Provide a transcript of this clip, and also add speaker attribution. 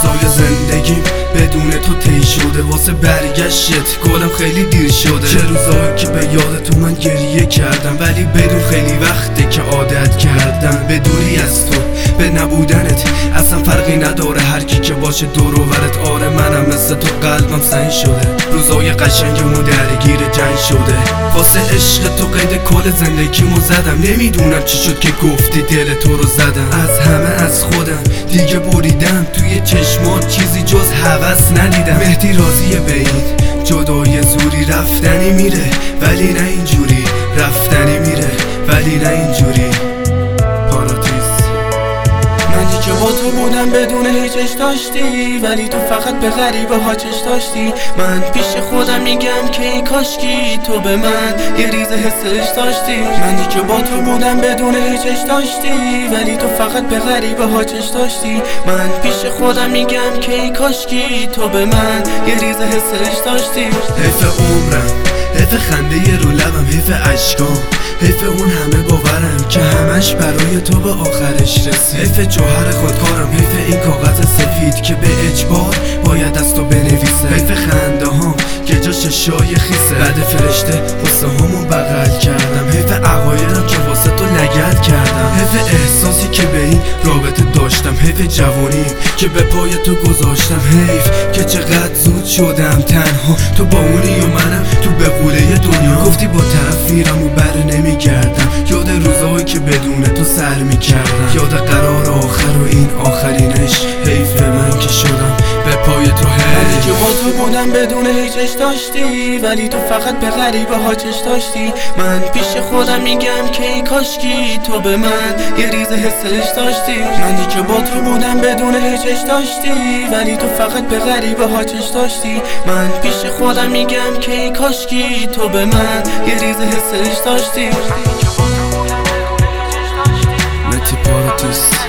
Speaker 1: روزای زندگیم بدون تو طی شده، واسه برگشتت گلم خیلی دیر شده. چه روزایی که به یاد تو من گریه کردم، ولی بدون خیلی وقته که عادت کردم به دوری از تو، به نبودنت اصلا فرقی نداره. هر کی که باشه دور و برت، آره منم مثل تو قلبم سنگ شده. روزای قشنگمو درگیر جنگ شده، واسه عشق تو قید کل زندگیمو زدم. نمیدونم چی شد که گفتی دل تو رو زدم. از همه از خودم دیگه بریدم، توی چشمات چیزی جز هوس ندیدم. مهدی راضیه به این جدای زوری، رفتنی میره ولی نه اینجوری، رفتنی میره ولی نه اینجوری.
Speaker 2: منی که با تو بودم بدون هیچ چش داشتی، ولی تو فقط به غریبه ها چش داشتی. من پیش خودم میگم که ای کاشکی تو به من یه ریز حسش داشتی. منی که با تو بودم بدون هیچ چش داشتی، ولی تو فقط به غریبه ها چش داشتی. من پیش خودم میگم که ای کاشکی تو به من یه ریز حسش داشتی.
Speaker 1: حیف عمرم، حیف خنده رو لبم، حیف عشقام، حیف اون همه باورم که همش برای تو به آخرش رسید. حیف جوهر خودکارم، حیف این کاغذ سفید که به اجبار باید از تو بنویسه. حیف خنده هام که جا چشای خیسه، بعد فرشته واسه همون بغل کردم. حیف عقایدم که واسه تو لگد کردم. حیف احساسی که به این رابطه داشتم، حیف جوانی که به پای تو گذاشتم. حیف که چقدر زود شدم تنها، تو با اونی و منم تو به قوله دنیا. گفتی با طرف میرم و بر نمیگردم، یاد روزایی که بدون تو سر میکردم، یاد قرار آخر و این آخرینش. حیف من که شدم به پای تو.
Speaker 2: منی که با تو بودم بدون هیچ چش داشتی، ولی تو فقط به غریبه ها چش داشتی. من پیش خودم میگم که ای کاشکی تو به من یه ریز حسش داشتی. منی که با تو بودم بدون هیچ چش داشتی، ولی تو فقط به غریبه ها چش داشتی. من پیش خودم میگم که ای کاشکی تو به من یه ریز حسش داشتی.
Speaker 1: متی پارتیس